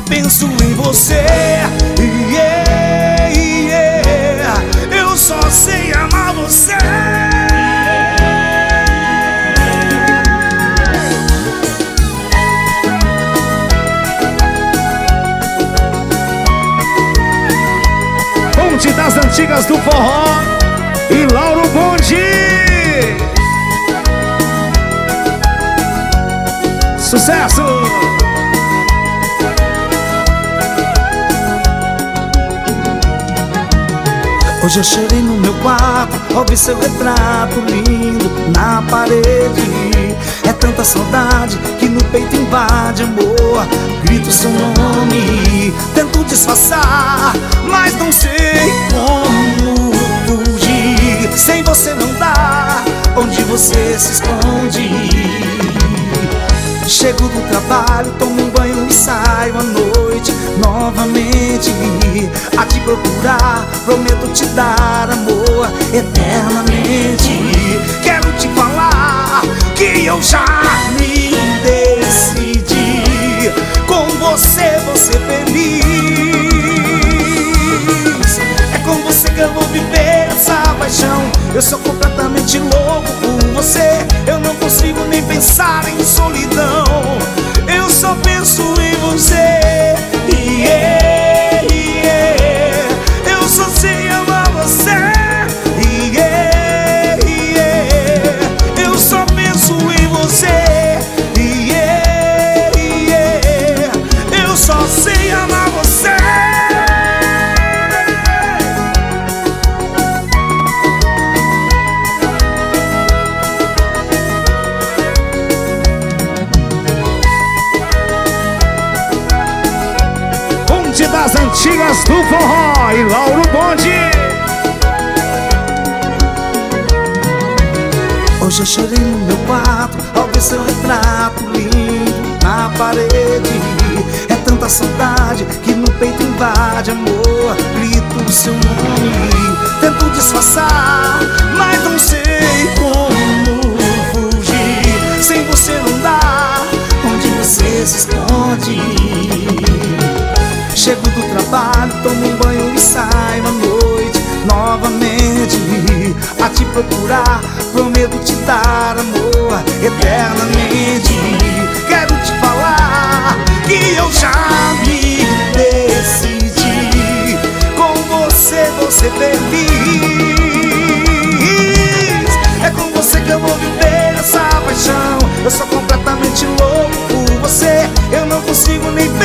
penso em você. Yeah, yeah. Eu só sei amar você. Ponte das antigas do forró e Lauro Bonde. Sucesso! Hoje eu chorei no meu quarto ao ver seu retrato lindo na parede. É tanta saudade que no peito invade, amor. Grito seu nome, tento disfarçar, mas não sei como fugir. Sem você não dá, onde você se esconde? Chego do trabalho, tomo um banho e saio à noite novamente a te procurar. Prometo te dar amor eternamente. Quero te falar que eu já me decidi. Com você vou ser feliz. É com você que eu vou viver essa paixão. Eu sou completamente louco por você. Eu não consigo nem pensar em solidão. Eu só penso em você. Yeah, yeah. Eu só sei amar você. Yeah, yeah. Eu só penso em você. Yeah, yeah. Eu só sei amar você. Das antigas do forró e Lauro Bonde. Hoje eu chorei no meu quarto ao ver seu retrato lindo na parede. É tanta saudade que no peito invade, amor. Grito o seu nome, tento disfarçar, mas não sei como fugir. Sem você não dá, onde você se esconde? Chego do trabalho, tomo um banho e saio à noite novamente a te procurar. Prometo te dar amor eternamente. Quero te falar que eu já me decidi. Com você vou ser feliz. É com você que eu vou viver essa paixão. Eu sou completamente louco por você. Eu não consigo nem